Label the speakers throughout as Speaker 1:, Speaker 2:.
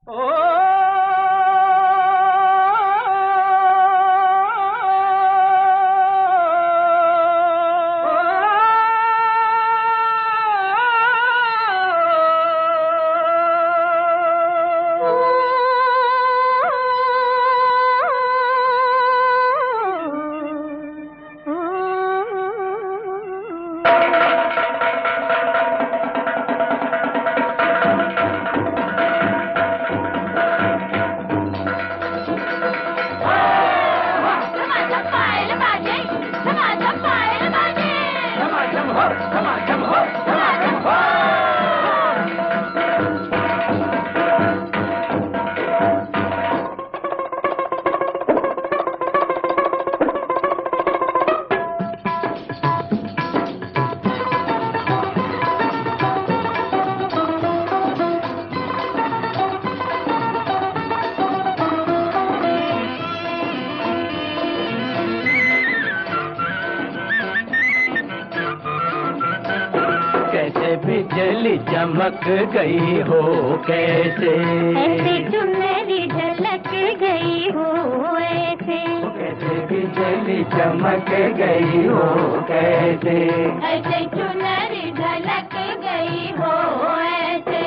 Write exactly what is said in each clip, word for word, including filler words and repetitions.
Speaker 1: कैसे बिजली चमक गई हो कैसे,
Speaker 2: ऐसे चुनरी झलक गई हो ऐसे,
Speaker 1: कैसे बिजली चमक गई हो कैसे,
Speaker 2: ऐसे चुनरी झलक गई हो ऐसे।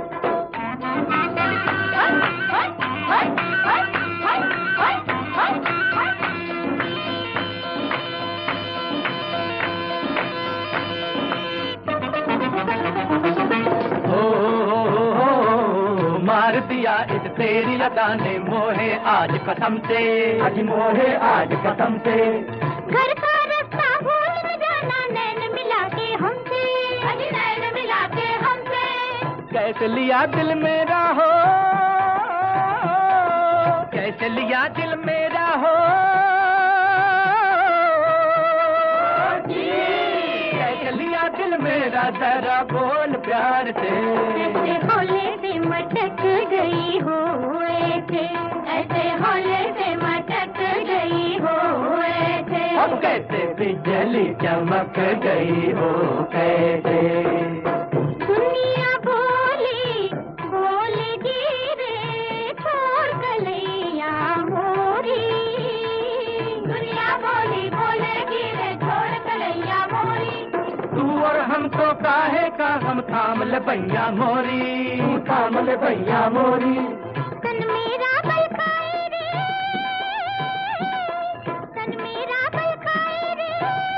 Speaker 1: मार दिया इस तेरी अदा ने मोहे आज कसम से, आज मोहे आज कसम से।
Speaker 2: घर का रास्ता भूल न जाना नैन मिला के हमसे, आज नैन मिला के हमसे।
Speaker 1: कैसे लिया दिल मेरा हो, कैसे लिया दिल मेरा हो, कैसे लिया दिल मेरा जरा बोल प्यार से।
Speaker 2: ऐसे होले से मटक गई हो ऐसे, ऐसे होले से मटक गई हो ऐसे।
Speaker 1: अब कैसे बिजली चमक गई हो कैसे,
Speaker 2: दुनिया बोली बोली गिरे छोड़ कलैया मोरी, दुनिया बोली बोले गिरे छोड़ कलैया मोरी।
Speaker 1: तू और हम तो काहे का हम थाम ले भैया मोरी, थाम ले भैया मोरी।
Speaker 2: तन मेरा बल खाए रे, तन मेरा बल खाए रे,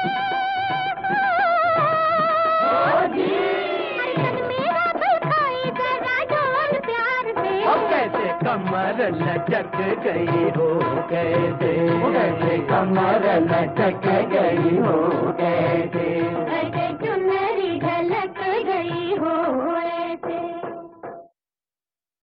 Speaker 1: ओ जी
Speaker 2: तन मेरा बल खाए जरा ढोल प्यार से।
Speaker 1: अब कैसे कमर लचक गई हो कैसे, कैसे कमर लचक गई हो कैसे।